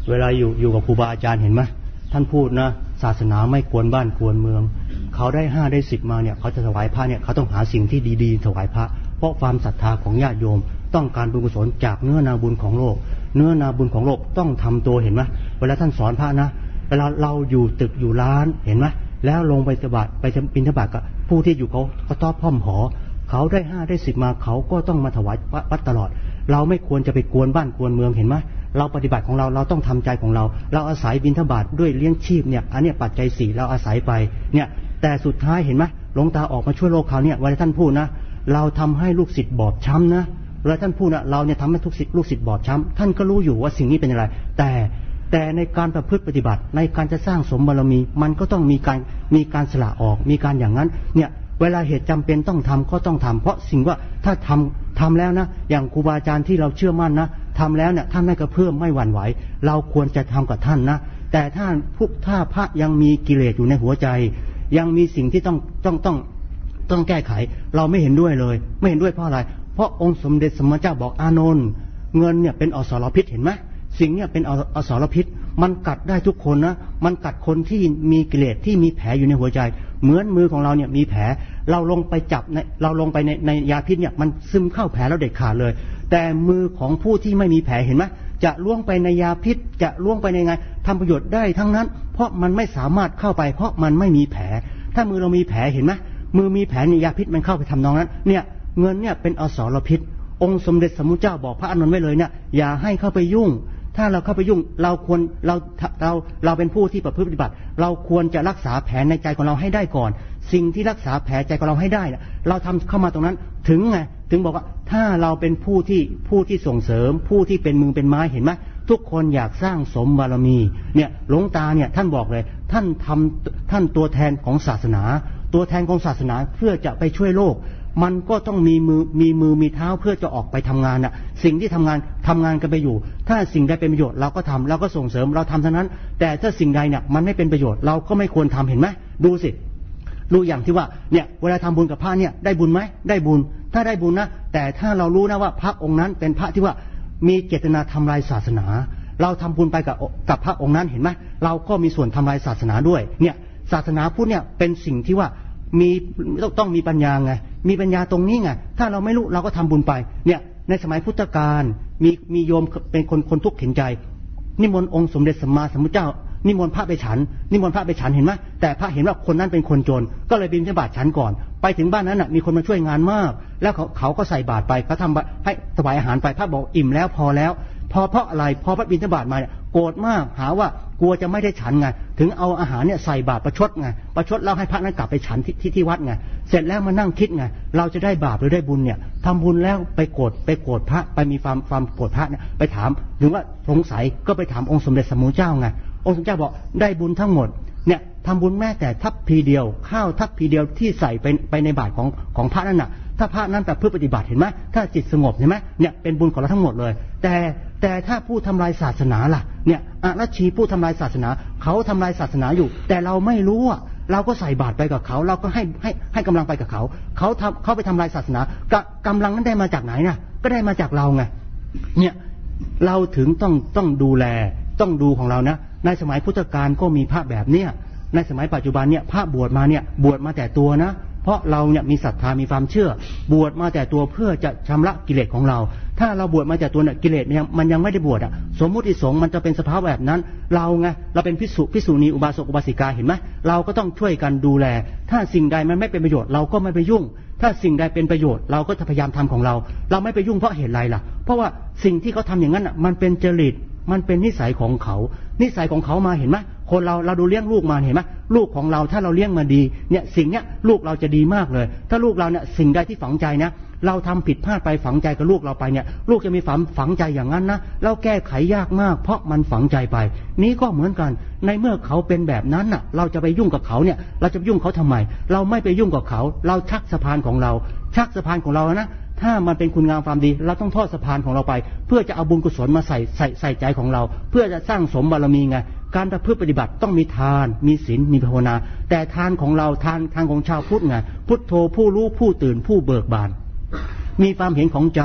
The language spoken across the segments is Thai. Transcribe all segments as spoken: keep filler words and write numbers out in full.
เวลาอยู่อยู่กับครูบาอาจารย์เห็นไหมท่านพูดนะศาสนาไม่ควรบ้านควรเมืองเขาได้ห้าได้สิบมาเนี่ยเขาจะถวายพระเนี่ยเขาต้องหาสิ่งที่ดีๆถวายพระเพราะความศรัทธาของญาติโยมต้องการบุญกุศลจากเนื้อนาบุญของโลกเนื้อนาบุญของโลกต้องทำตัวเห็นไหมเวลาท่านสอนพระนะเวลาเราอยู่ตึกอยู่ร้านเห็นไหมแล้วลงไปบิณฑบาตไปบิณฑบาตกับผู้ที่อยู่เขาเขาต้อพ่อมหอเขาได้ห้าได้สิบมาเขาก็ต้องมาถวายวัดตลอดเราไม่ควรจะไปกวนบ้านกวนเมืองเห็นไหมเราปฏิบัติของเราเราต้องทำใจของเราเราอาศัยบิณฑบาตด้วยเลี้ยงชีพเนี่ยอันนี้ปัจจัยสี่เราอาศัยไปเนี่ยแต่สุดท้ายเห็นไหมหลวงตาออกมาช่วยโลกเขาเนี่ยเวลาท่านพูดนะเราทำให้ลูกศิษย์บอบช้ำนะเวลาท่านพูดนะเราเนี่ยทำให้ทุกศิษย์ลูกศิษย์บอบช้ำท่านก็รู้อยู่ว่าสิ่งนี้เป็นอะไรแต่แต่ในการประพฤติปฏิบัติในการจะสร้างสมบารมีมันก็ต้องมีการมีการสละออกมีการอย่างนั้นเนี่ยเวลาเหตุจำเป็นต้องทำก็ต้องทำเพราะสิ่งว่าถ้าทำทำแล้วนะอย่างครูบาอาจารย์ที่เราเชื่อมั่นนะทำแล้วเนี่ยท่านไม่กระเพื่อมไม่หวั่นไหวเราควรจะทำกับท่านนะแต่ถ้าพวกถ้าพระยังมีกิเลสอยู่ในหัวใจยังมีสิ่งที่ต้องต้องต้องต้องแก้ไขเราไม่เห็นด้วยเลยไม่เห็นด้วยเพราะอะไรเพราะองค์สมเด็จสมมาเจ้าบอกอานนท์เงินเนี่ยเป็นอสรพิษเห็นไหมสิ่งเนี่ยเป็นอสรพิษมันกัดได้ทุกคนนะมันกัดคนที่มีกิเลสที่มีแผลอยู่ในหัวใจเหมือนมือของเราเนี่ยมีแผลเราลงไปจับในเราลงไปในในยาพิษเนี่ยมันซึมเข้าแผลแล้วเด็ดขาดเลยแต่มือของผู้ที่ไม่มีแผลเห็นไหมจะล่วงไปในยาพิษจะล่วงไปในไงทำประโยชน์ได้ทั้งนั้นเพราะมันไม่สามารถเข้าไปเพราะมันไม่มีแผลถ้ามือเรามีแผลเห็นไหมมือมีแผลในยาพิษมันเข้าไปทำนองนั้นเนี่ยเงินเนี่ยเป็นอสรพิษองค์สมเด็จสมมุติเจ้าบอกพระอานนท์ไว้เลยเนี่ยอย่าให้เข้าไปยุ่งถ้าเราเข้าไปยุ่งเราควรเราเราเราเป็นผู้ที่ประพฤติปฏิบัติเราควรจะรักษาแผลในใจของเราให้ได้ก่อนสิ่งที่รักษาแผลใจของเราให้ได้เราทำเข้ามาตรงนั้นถึงไงถึงบอกว่าถ้าเราเป็นผู้ที่ผู้ที่ส่งเสริมผู้ที่เป็นมือเป็นไม้เห็นไหมทุกคนอยากสร้างสมบารมีเนี่ยหลวงตาเนี่ยท่านบอกเลยท่านทำท่านตัวแทนของศาสนาตัวแทนของศาสนาเพื่อจะไปช่วยโลกมันก็ต้องมีมือมีมือมีเท้าเพื่อจะออกไปทำงานน่ะสิ่งที่ทำงานทำงานกันไปอยู่ถ้าสิ่งใดเป็นประโยชน์เราก็ทำเราก็ส่งเสริมเราทำเท่านั้นแต่ถ้าสิ่งใดเนี่ยมันไม่เป็นประโยชน์เราก็ไม่ควรทำเห็นไหมดูสิรู้อย่างที่ว่าเนี่ยเวลาทำบุญกับพระเนี่ยได้บุญไหมได้บุญถ้าได้บุญนะแต่ถ้าเรารู้นะว่าพระองค์นั้นเป็นพระที่ว่ามีเจตนาทำลายศาสนาเราทำบุญไปกับกับพระองค์นั้นเห็นไหมเราก็มีส่วนทำลายศาสนาด้วยเนี่ยศาสนาพุทธเนี่ยเป็นสิ่งที่ว่ามีต้องมีปัญญาไงมีปัญญาตรงนี้ไงถ้าเราไม่รู้เราก็ทำบุญไปเนี่ยในสมัยพุทธกาลมีมีโยมเป็นคนคนทุกข์เข็นใจนิมนต์องค์สมเด็จสัมมาสัมพุทธเจ้านิมนต์พระไปฉันนิมนต์พระไปฉันเห็นไหมแต่พระเห็นว่าคนนั้นเป็นคนจนก็เลยบิณฑบาตฉันก่อนไปถึงบ้านนั้นน่ะมีคนมาช่วยงานมากแล้วเขาเขาก็ใส่บาตรไปเขาทำให้ถวายอาหารไปพระบอกอิ่มแล้วพอแล้วพอเพราะอะไรพอพระบิณฑบาตมาเนี่ยโกรธมากหาว่ากลัวจะไม่ได้ฉันไงถึงเอาอาหารเนี่ยใส่บาตรประชดไงประชดแล้วให้พระนั้นกลับไปฉันที่ที่วัดไงเสร็จแล้วมานั่งคิดไงเราจะได้บาปหรือได้บุญเนี่ยทำบุญแล้วไปโกรธไปโกรธพระไปมีความความโกรธพระเนี่ยไปถามถึงว่าสงสัยก็ไปถามองค์สมเด็จสมมุติเจ้าไงองค์สมเด็จเจ้าบอกได้บุญทั้งหมดเนี่ยทำบุญแม้แต่ทัพพีเดียวข้าวทัพพีเดียวที่ใส่ไปไปในบาตรของของพระนั่นน่ะถ้าพระนั้นแต่เพื่อปฏิบัติเห็นไหมถ้าจิตสงบเห็นไหมเนี่ยเป็นบุญของเราทั้งหมดเลยแต่แต่ถ้าผู้ทำลายศาสนาล่ะเนี่ยอรัชชีผู้ทำลายศาสนาเขาทำลายศาสนาอยู่แต่เราไม่รู้อ่ะเราก็ใส่บาตรไปกับเขาเราก็ให้ให้ให้กำลังไปกับเขาเขาทำเขาไปทำลายศาสนากำลังนั้นได้มาจากไหนนะก็ได้มาจากเราไงเนี่ยเราถึงต้องต้องดูแลต้องดูของเรานะในสมัยพุทธกาลก็มีพระแบบเนี้ยในสมัยปัจจุบันเนี่ยพระบวชมาเนี่ยบวชมาแต่ตัวนะเพราะเราเนี่ยมีศรัทธามีความเชื่อบวชมาแต่ตัวเพื่อจะชำระกิเลสของเราถ้าเราบวชมาแต่ตัวเนี่ยกิเลสมันยังมันยังไม่ได้บวชอ่ะสมมุติสงฆ์มันจะเป็นสภาพแบบนั้นเราไงเราเป็นภิกษุภิกษุณีอุบาสกอุบาสิกาเห็นไหมเราก็ต้องช่วยกันดูแลถ้าสิ่งใดมันไม่เป็นประโยชน์เราก็ไม่ไปยุ่งถ้าสิ่งใดเป็นประโยชน์เราก็จะพยายามทำของเราเราไม่ไปยุ่งเพราะเหตุไรล่ะเพราะว่าสิ่งที่เขาทำอย่างนั้นอ่ะมันเป็นจริตมันเป็นนิสัยของเขานิสัยของเขามาเห็นไหมคนเราเราดูเลี้ยงลูกมาเห็นไหมลูกของเราถ้าเราเลี้ยงมาดีเนี่ยสิ่งเนี้ยลูกเราจะดีมากเลยถ้าลูกเราเนี่ยสิ่งใดที่ฝังใจนะเราทำผิดพลาดไปฝังใจกับลูกเราไปเนี่ยลูกจะมีฝังฝังใจอย่างนั้นนะเราแก้ไขยากมากเพราะมันฝังใจไปนี้ก็เหมือนกันในเมื่อเขาเป็นแบบนั้นน่ะเราจะไปยุ่งกับเขาเนี่ยเราจะยุ่งเขาทำไมเราไม่ไปยุ่งกับเขาเราชักสะพานของเราชักสะพานของเรานะถ้ามันเป็นคุณงามความดีเราต้องทอดสะพานของเราไปเพื่อจะเอาบุญกุศลมาใส่ใส่ใส่ใจของเราเพื่อจะสร้างสมบารมีไงการประพฤติปฏิบัติต้องมีทานมีศีลมีภาวนาแต่ทานของเราทานทางของชาวพุทธไงพุทโธผู้รู้ผู้ตื่นผู้เบิกบานมีความเห็นของใจ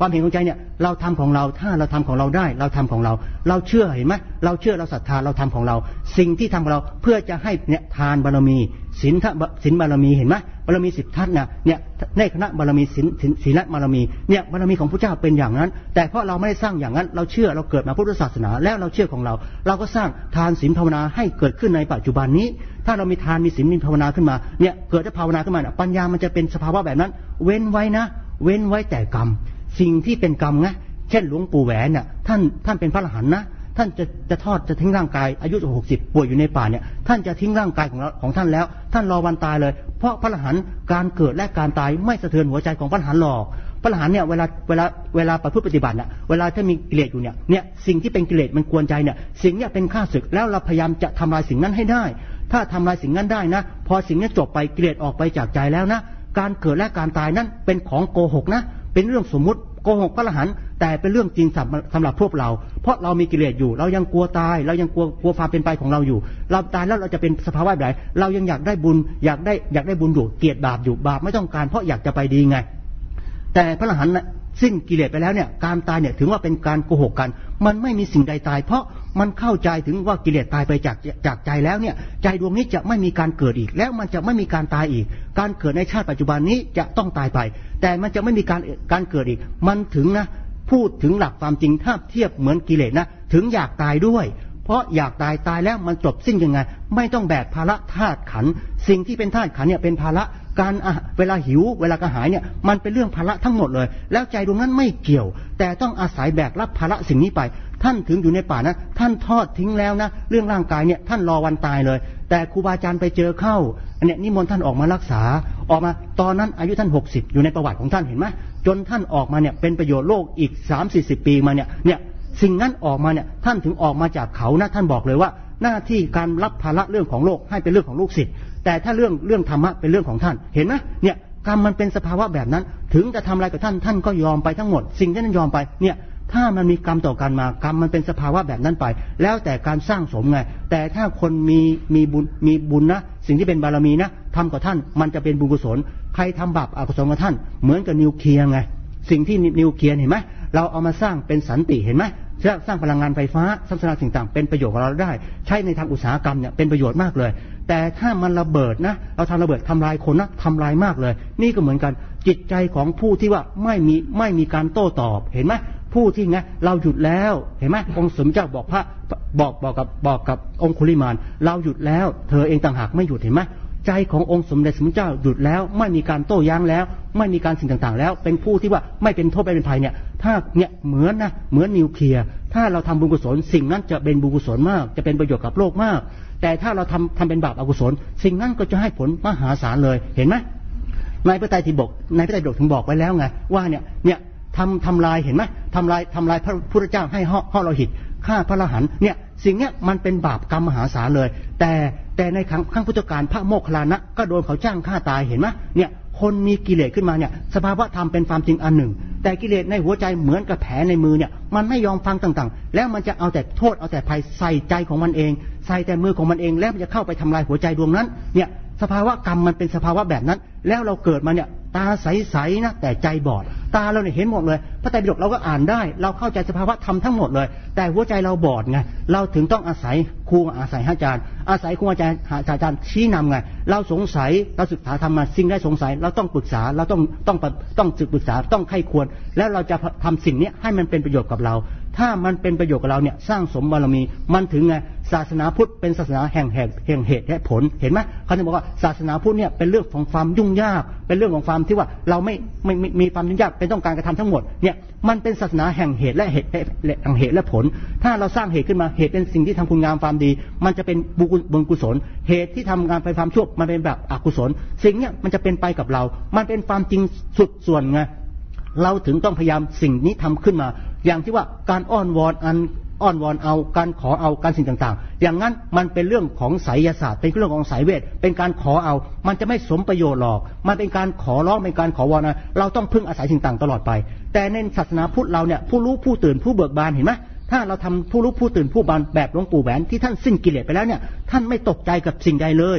ความเห็นของใจเนี่ยเราทำของเราถ้าเราทำของเราได้เราทำของเราเราเชื่อเห็นไหมเราเชื่อเราศรัทธาเราทำของเราสิ่งที่ทำของเราเพื่อจะให้เนี่ยทานบารมีศีลศีลบารมีเห็นไหมบารมีสิบทัศน์นะเนี่ยในคณะบารมีศีลศีลบารมีเนี่ยบารมีของพระเจ้าเป็นอย่างนั้นแต่เพราะเราไม่ได้สร้างอย่างนั้นเราเชื่อเราเกิดมาพุทธศาสนาแล้วเราเชื่อของเราเราก็สร้างทานศีลภาวนาให้เกิดขึ้นในปัจจุบันนี้ถ้าเรามีทานมีศีลมีภาวนาขึ้นมาเนี่ยเกิดจะภาวนาขึ้นมาปัญญามันจะเป็นสภาวะแบบนั้นเว้นไว้นะเว้นไว้แต่กรรมสิ่งที่เป็นกรรมนะเช่นหลวงปู่แหวนเนี่ยท่านท่านเป็นพระอรหันต์นะท่านจะจะทอดจะทิ้งร่างกายอายุหกสิบป่วยอยู่ในป่าเนี่ยท่านจะทิ้งร่างกายของของท่านแล้วท่านรอวันตายเลยเพราะพระอรหันต์การเกิดและการตายไม่สะเทือนหัวใจของพระอรหันต์หรอกพระอรหันต์เนี่ยเวลาเวลาเวลาประพฤติปฏิบัติเนี่ยเวลาถ้ามีกิเลสอยู่เนี่ยเนี่ยสิ่งที่เป็นกิเลสมันกวนใจเนี่ยสิ่งเนี่ยเป็นข้าศึกแล้วเราพยายามจะทำลายสิ่งนั้นให้ได้ถ้าทำลายสิ่งนั้นได้นะพอสิ่งนี้จบไปกิเลสออกไปจากใจแล้วนะการเกิดและการตายนั้นเป็นของโกหกนะเป็นเรื่องสมมุติโกหกพระอรหันต์แต่เป็นเรื่องจริงสำหรับพวกเราเพราะเรามีกิเลสอยู่เรายังกลัวตายเรายังกลัวกลัวความเป็นไปของเราอยู่เราตายแล้วเราจะเป็นสภาวะแบบไหนเรายังอยากได้บุญอยากได้อยากได้บุญอยู่เกลียดบาปอยู่บาปไม่ต้องการเพราะอยากจะไปดีไงแต่พระอรหันต์สิ้นกิเลสไปแล้วเนี่ยการตายเนี่ยถึงว่าเป็นการโกหกกันมันไม่มีสิ่งใดตายเพราะมันเข้าใจถึงว่ากิเลสตายไปจากจากใจแล้วเนี่ยใจดวงนี้จะไม่มีการเกิดอีกแล้วมันจะไม่มีการตายอีกการเกิดในชาติปัจจุบันนี้จะต้องตายไปแต่มันจะไม่มีการการเกิดอีกมันถึงนะพูดถึงหลักความจริงถ้าเทียบเหมือนกิเลสนะถึงอยากตายด้วยเพราะอยากตายตายแล้วมันจบสิ้นยังไงไม่ต้องแบกภาระธาตุขันธ์สิ่งที่เป็นธาตุขันธ์เนี่ยเป็นภาระการเวลาหิวเวลากระหายเนี่ยมันเป็นเรื่องภาระทั้งหมดเลยแล้วใจดวงนั้นไม่เกี่ยวแต่ต้องอาศัยแบกรับภาระสิ่งนี้ไปท่านถึงอยู่ในป่านะท่านทอดทิ้งแล้วนะเรื่องร่างกายเนี่ยท่านรอวันตายเลยแต่ครูบาอาจารย์ไปเจอเข้าเนี่ยนิมนต์ท่านออกมารักษาออกมาตอนนั้นอายุท่านหกสิบอยู่ในประวัติของท่านเห็นไหมจนท่านออกมาเนี่ยเป็นประโยชน์โลกอีก สามสี่สิบ ปีมาเนี่ยเนี่ยสิ่งนั้นออกมาเนี่ยท่านถึงออกมาจากเขานะท่านบอกเลยว่าหน้าที่การรับภาระเรื่องของโลกให้เป็นเรื่องของลูกศิษย์แต่ถ้าเรื่องเรื่องธรรมะเป็นเรื่องของท่านเห็นไหมเนี่ยกรรมมันเป็นสภาวะแบบนั้นถึงจะทำอะไรกับท่านท่านก็ยอมไปทั้งหมดสิ่งที่ท่านยอมไปเนี่ยถ้ามันมีกรรมต่อกันมากรรมมันเป็นสภาวะแบบนั้นไปแล้วแต่การสร้างสมไงแต่ถ้าคนมีมีบุญมีบุญนะสิ่งที่เป็นบารมีนะทำกับท่านมันจะเป็นบุญกุศลใครทำบาปอกุศลกับท่านเหมือนกับนิวเคลียร์ไงสิ่งที่นิวเคลียร์เห็นไหมเราเอามาสร้างเป็นสันติเห็นไหมสร้างพลังงานไฟฟ้าสร้างสิ่งต่างเป็นประโยชน์กับเราได้ใช้ในทางอุตสาหกรรมเนี่ยเป็นประโยชน์มากเลยแต่ถ้ามันระเบิดนะเราทำระเบิดทำลายคนนะทำลายมากเลยนี่ก็เหมือนกันจิตใจของผู้ที่ว่าไม่มีไม่มีการโต้ตอบเห็นไหมผู้ที่ไงเราหยุดแล้วเห็นไหมองค์สมเจ้าบอกพระบอกบอกกับบอกกับองคุลิมานเราหยุดแล้วเธอเองต่างหากไม่หยุดเห็นไหมใจขององค์สมเด็จสมเจ้าหยุดแล้วไม่มีการโต้ย้างแล้วไม่มีการสิ่งต่างๆแล้วเป็นผู้ที่ว่าไม่เป็นโทษไม่เป็นภัยเนี่ยถ้าเนี่ยเหมือนนะเหมือนนิวเคลียร์ถ้าเราทำบุญกุศลสิ่งนั้นจะเป็นบุญกุศลมากจะเป็นประโยชน์กับโลกมากแต่ถ้าเราทำทำเป็นบาปอกุศลสิ่งนั้นก็จะให้ผลมหาศาลเลยเห็นไหมในพระไตรปิฎกในพระไตรปิฎกถึงบอกไว้แล้วไงว่าเนี่ยเนี่ยทำทำลายเห็นไหมทำลายทำลายพระพุทธเจ้าให้ห่อโลหิตฆ่าพระอรหันต์เนี่ยสิ่งเนี้ยมันเป็นบาปกรรมมหาศาลเลยแต่แต่ในครั้งครั้งพุทธกาลพระโมคคัลลานะก็โดนเขาจ้างฆ่าตายเห็นไหมเนี่ยคนมีกิเลสขึ้นมาเนี่ยสภาวะธรรมเป็นความจริงอันหนึ่งแต่กิเลสในหัวใจเหมือนกับแผลในมือเนี่ยมันไม่ยอมฟังต่างๆแล้วมันจะเอาแต่โทษเอาแต่ภัยใส่ใจของมันเองใส่แต่มือของมันเองแล้วมันจะเข้าไปทำลายหัวใจดวงนั้นเนี่ยสภาวะกรรมมันเป็นสภาวะแบบนั้นแล้วเราเกิดมาเนี่ยตาใสๆนะแต่ใจบอดตาเราเนี่ยเห็นหมดเลยพระไตรปิฎกเราก็อ่านได้เราเข้าใจสภาวะธรรมทั้งหมดเลยแต่หัวใจเราบอดไงเราถึงต้องอาศัยครูอาศัยอาจารย์อาศัยครูอาจารย์อาจารย์ชี้นำไงเราสงสัยเราศึกษาธรรมะสิ่งใดสงสัยเราต้องปรึกษาเราต้องต้องต้องศึกปรึกษาต้องไข้ควรแล้วเราจะทำสิ่งนี้ให้มันเป็นประโยชน์กับเราถ้ามันเป็นประโยชน์กับเราเนี่ยสร้างสมบารมีมันถึงไงศาสนาพุทธเป็นศาสนาแห่งแห่งแห่งเหตุและผลเห็นไหมเขาจะบอกว่าศาสนาพุทธเนี่ยเป็นเรื่องของความยุ่งยากเป็นเรื่องของความที่ว่าเราไม่ไม่มีความยุ่งยากเป็นต้องการกระทำทั้งหมดเนี่ยมันเป็นศาสนาแห่งเหตุและเหตุแห่งเหตุและผลถ้าเราสร้างเหตุขึ้นมาเหตุเป็นสิ่งที่ทำคุณงามความดีมันจะเป็นบุญกุศลเหตุที่ทำงานไปความชั่วมันเป็นแบบอกุศลสิ่งเนี้ยมันจะเป็นไปกับเรามันเป็นความจริงสุดส่วนไงเราถึงต้องพยายามสิ่งนี้ทำขึ้นมาอย่างที่ว่าการอ้อนวอนอันอ้อนวอนเอาการขอเอาการสิ่งต่างๆอย่างนั้นมันเป็นเรื่องของไสยศาสตร์เป็นเรื่องของสายเวทเป็นการขอเอามันจะไม่สมประโยชน์หรอกมันเป็นการขอร้องเป็นการขอวอนนะเราต้องพึ่งอาศัยสิ่งต่างตลอดไปแต่ในศาสนาพุทธเราเนี่ยผู้รู้ผู้ตื่นผู้เบิกบานเห็นไหมถ้าเราทำผู้รู้ผู้ตื่นผู้บานแบบหลวงปู่แหวนที่ท่านสิ้นกิเลสไปแล้วเนี่ยท่านไม่ตกใจกับสิ่งใดเลย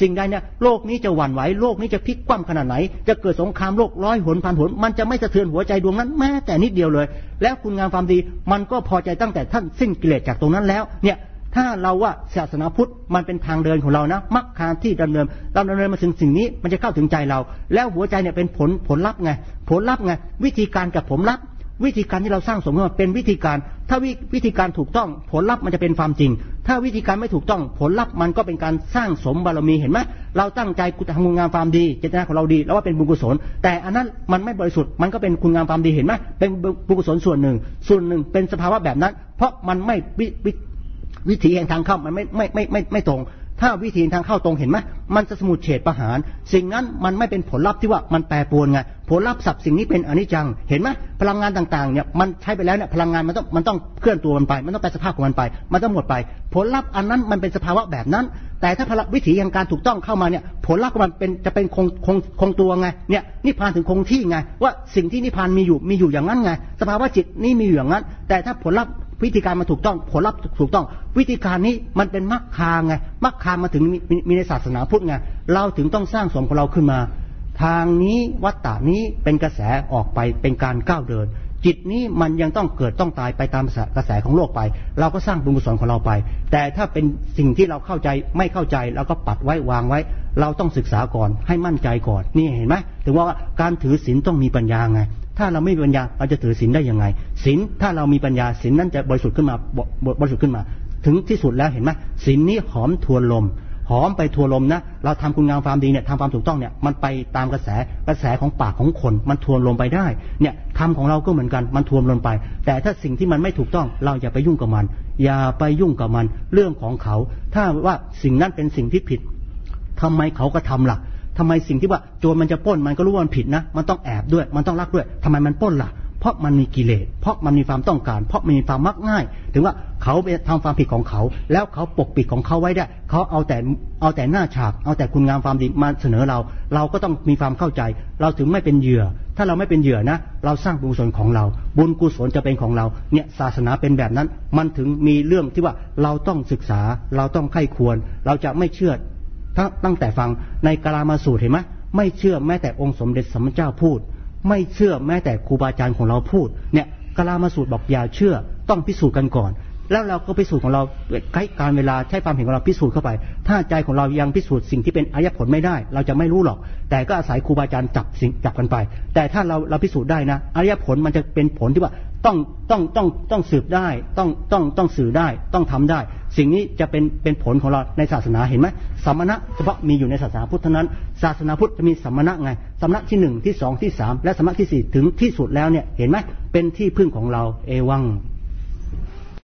สิ่งใดเนี่ยโลกนี้จะหวั่นไหวโลกนี้จะพลิกคว่ำขนาดไหนจะเกิดสงครามโลกร้อยหนพันหนมันจะไม่สะเทือนหัวใจดวงนั้นแม้แต่นิดเดียวเลยแล้วคุณงามความดีมันก็พอใจตั้งแต่ท่านสิ้นกิเลสจากตรงนั้นแล้วเนี่ยถ้าเราว่าศาสนาพุทธมันเป็นทางเดินของเรานะมรรคที่ดำเนินเราดำเนินมาถึงสิ่งนี้มันจะเข้าถึงใจเราแล้วหัวใจเนี่ยเป็นผลผลลัพธ์ไงผลลัพธ์ไงวิธีการกับผลลัพธ์วิธีการที่เราสร้างสมขึ้นมาเป็นวิธีการถ้าวิวิธีการถูกต้องผลลัพธ์มันจะเป็นความจริงถ้าวิธีการไม่ถูกต้องผลลัพธ์มันก็เป็นการสร้างสมบารมีเห็นไหมเราตั้งใจทำคุณงามความดีเจตนาของเราดีแล้วว่าเป็นบุญกุศลแต่อันนั้นมันไม่บริสุทธิ์มันก็เป็นคุณงามความดีเห็นไหมเป็นบุญกุศลส่วนหนึ่งส่วนหนึ่งเป็นสภาวะแบบนั้นเพราะมันไม่วิวิวิธีแห่งทางเข้ามันไม่ไม่ไม่ไม่ไม่ตรงถ้าวิธีทางเข้าตรงเห็นไหมมันจะสมุทเฉดประหารสิ่งนั้นมันไม่เป็นผลลัพธ์ที่ว่ามันแปรปรวนไงผลลัพธ์สับสิ่งนี้เป็นอนิจจังเห็นไหมพลังงานต่างๆเนี่ยมันใช้ไปแล้วเนี่ยพลังงานมันต้องมันต้องเคลื่อนตัวมันไปมันต้องแปลสภาพของมันไปมันต้องหมดไปผลลัพธ์อันนั้นมันเป็นสภาวะแบบนั้นแต่ถ้าพลังวิถีแห่งการถูกต้องเข้ามาเนี่ยผลลัพธ์มันเป็นจะเป็นคงคงคงตัวไงเนี่ยนิพพานถึงคงที่ไงว่าสิ่งที่นิพพานมีอยู่มีอยู่อย่างนั้นไงสภาวะจิตนี่มีอยู่อย่างนั้นแต่ถ้าผลลัพธ์วิธีการมันถูกต้องผลลัพธ์ถูกต้องวิธีการนี้มันเป็นมรรคาไงมรรคามาถึงมีมีในศาสนาพุทธไงเราถึงต้องสร้างสมของเราขึ้นมาทางนี้วัฏฏะนี้เป็นกระแสออกไปเป็นการก้าวเดินจิตนี้มันยังต้องเกิดต้องตายไปตามกระแสของโลกไปเราก็สร้างบุญกุศลของเราไปแต่ถ้าเป็นสิ่งที่เราเข้าใจไม่เข้าใจเราก็ปัดไว้วางไว้เราต้องศึกษาก่อนให้มั่นใจก่อนนี่เห็นไหมถึงว่าการถือศีลต้องมีปัญญาไงถ้าเราไม่มีปัญญาเราจะถือศีลได้ยังไงศีลถ้าเรามีปัญญาศีลนั้นจะบริสุทธิ์ขึ้นมาบริสุทธิ์ขึ้นมาถึงที่สุดแล้วเห็นไหมศีลนี้หอมทวนลมหอมไปทวนลมนะเราทำคุณงามความดีเนี่ยทำความถูกต้องเนี่ยมันไปตามกระแสกระแสของปากของคนมันทวนลมไปได้เนี่ยทำของเราก็เหมือนกันมันทวนลมไปแต่ถ้าสิ่งที่มันไม่ถูกต้องเราอย่าไปยุ่งกับมันอย่าไปยุ่งกับมันเรื่องของเขาถ้าว่าสิ่งนั้นเป็นสิ่งที่ผิดทำไมเขาก็ทำล่ะทำไมสิ่งที่ว่าโจรมันจะปล้นมันก็รู้ว่ามันผิดนะมันต้องแอบด้วยมันต้องลักด้วยทำไมมันปล้นล่ะเพราะมันมีกิเลสเพราะมันมีความต้องการเพราะมันมีความมักง่ายถึงว่าเขาไปทำความผิดของเขาแล้วเขาปกปิดของเขาไว้ได้เขาเอาแต่เอาแต่หน้าฉากเอาแต่คุณงามความดีมาเสนอเราเราก็ต้องมีความเข้าใจเราถึงไม่เป็นเหยื่อถ้าเราไม่เป็นเหยื่อนะเราสร้างบุญกุศลของเราบุญกุศลจะเป็นของเราเนี่ยศาสนาเป็นแบบนั้นมันถึงมีเรื่องที่ว่าเราต้องศึกษาเราต้องไข้ควรเราจะไม่เชื่อตั้งแต่ฟังในกาลามาสูตรเห็นไหมไม่เชื่อแม้แต่องค์สมเด็จสัมมาเจ้าพูดไม่เชื่อแม้แต่ครูบาอาจารย์ของเราพูดเนี่ยกาลามาสูตรบอกอย่าเชื่อต้องพิสูจน์กันก่อนแล้วเราก็พิสูจน์ของเราใช้การเวลาใช้ความเห็นของเราพิสูจน์เข้าไปถ้าใจของเรายังพิสูจน์สิ่งที่เป็นอริยผลไม่ได้เราจะไม่รู้หรอกแต่ก็อาศัยครูบาอาจารย์จับสิ่งจับกันไปแต่ถ้าเราเราพิสูจน์ได้นะอริยผลมันจะเป็นผลที่ว่าต้องต้องต้องต้องสืบได้ต้องต้องต้องสื่อได้ต้องทำได้สิ่งนี้จะเป็นเป็นผลของเราในศาสนาเห็นไหมสัมมณะเฉพาะมีอยู่ในศาสนาพุทธเท่านั้นศาสนาพุทธจะมีสัมมณะไงสัมมณะที่หนึ่งที่สองที่สามและสัมมณะที่สี่ถึงที่สุดแล้วเนี่ยเห็นไหมเป็นที่พึ่งของเราเอวัง